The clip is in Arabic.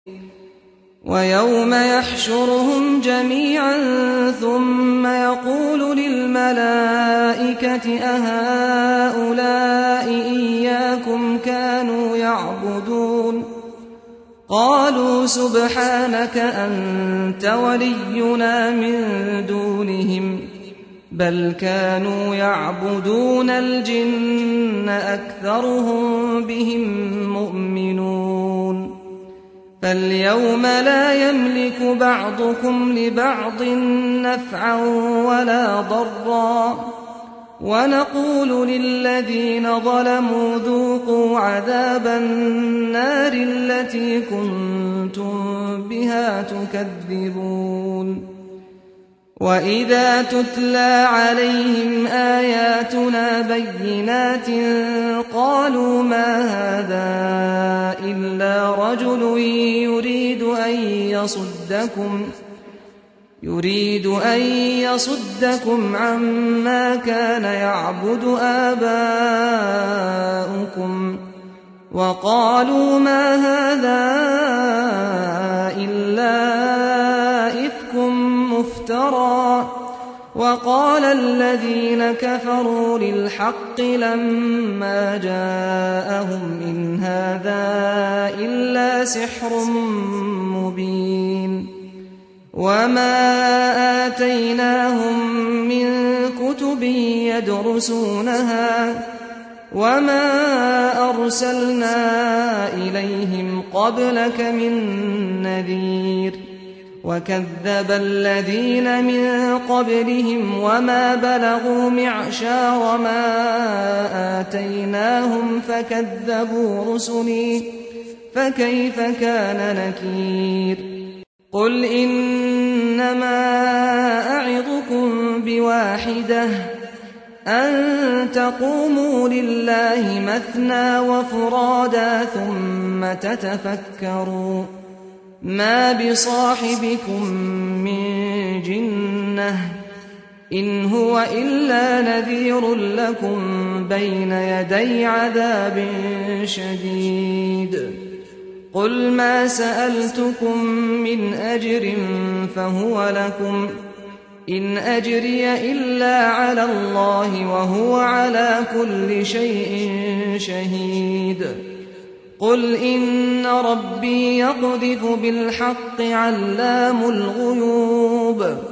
ويوم يحشرهم جميعا ثم يقول للملائكة أهؤلاء إياكم كانوا يعبدون قالوا سبحانك أنت ولينا من دونهم بل كانوا يعبدون الجن أكثرهم بهم مؤمنون فاليوم لا يملك بعضكم لبعض نفعا ولا ضرا ونقول للذين ظلموا ذوقوا عذاب النار التي كنتم بها تكذبون وإذا تتلى عليهم آياتنا بينات قالوا ما هذا إلا رجل يريد أن يصدكم عما كان يعبد آباؤكم وقالوا ما هذا إلا إفك مفترى وقال الذين كفروا للحق لما جاءهم إن هذا إلا سحر مبين وما آتيناهم من كتب يدرسونها وما أرسلنا إليهم قبلك من نذير وكذب الذين من قبلهم وما بلغوا معشار ما آتيناهم فكذبوا رسلي فكيف كان نكير قل إنما أعظكم بواحدة أن تقوموا لله مثنى وفرادا ثم تتفكروا ما بصاحبكم من جنة إن هو إلا نذير لكم بين يدي عذاب شديد قل ما سألتكم من أجر فهو لكم إن أجري إلا على الله وهو على كل شيء شهيد قل إن ربي يقذف بالحق علام الغيوب